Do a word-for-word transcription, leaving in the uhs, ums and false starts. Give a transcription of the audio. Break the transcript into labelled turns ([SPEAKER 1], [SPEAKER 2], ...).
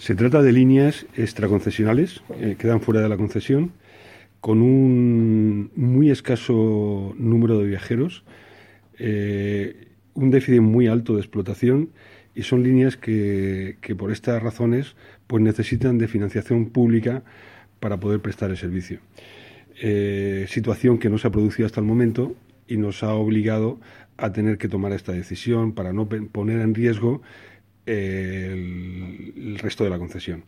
[SPEAKER 1] Se trata de líneas extraconcesionales, eh, quedan fuera de la concesión, con un muy escaso número de viajeros, eh, un déficit muy alto de explotación, y son líneas que, que por estas razones pues necesitan de financiación pública para poder prestar el servicio. Eh, situación que no se ha producido hasta el momento y nos ha obligado a tener que tomar esta decisión para no poner en riesgo eh, el, el resto de la concesión.